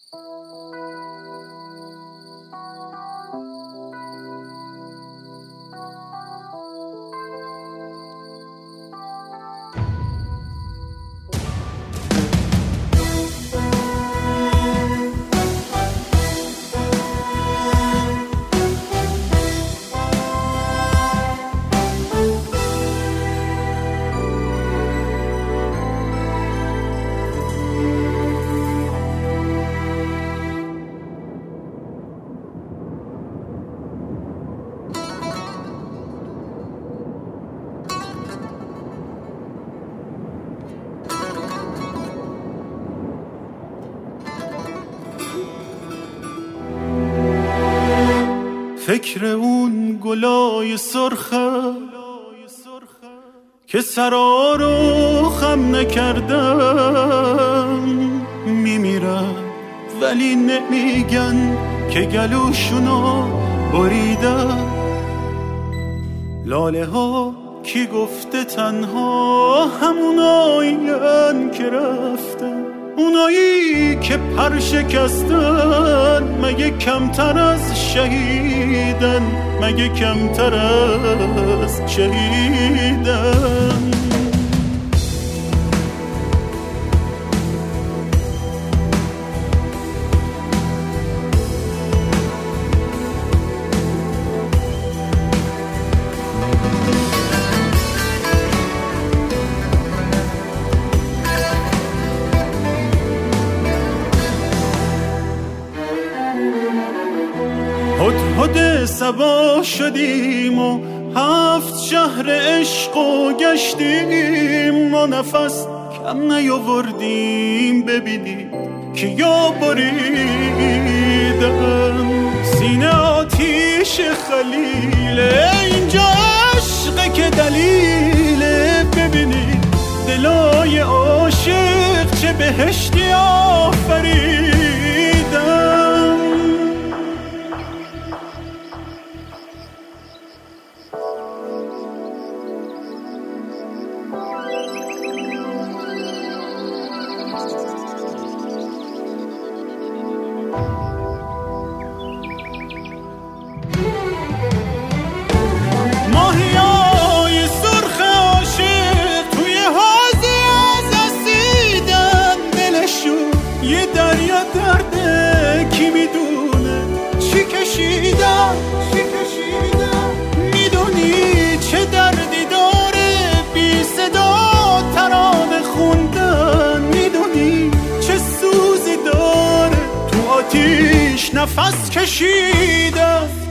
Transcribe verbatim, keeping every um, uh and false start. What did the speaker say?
فکر اون گلای سرخه که سرا رو خم نکردن میمیرن ولی نمیگن که گلوشونو بریدن. لاله ها کی گفته تنها همونایین که رفتن، اونایی که پر شکستن مگه کمتر از شهیدن، مگه کمتر از شهیدن. هدهد صبا شدیم و هفت شهر عشق و گشتیم، ما نفس کم نیاوردیم ببینیم که یا بریدن. سینه آتیش خلیله، اینجا عشقه که دلیله، ببینید دلای عاشق چه بهشتی آفریدن. ماهیای سرخ عاشق توی حوضی از اسیدن، دلشون یه دریا درده کی میدونه چی کشیدن، چی کشیدن. میدونی چه دردی داره بی صدا ترانه خوندن، میدونی چه سوزی داره تو آتیش نفس کشیدن.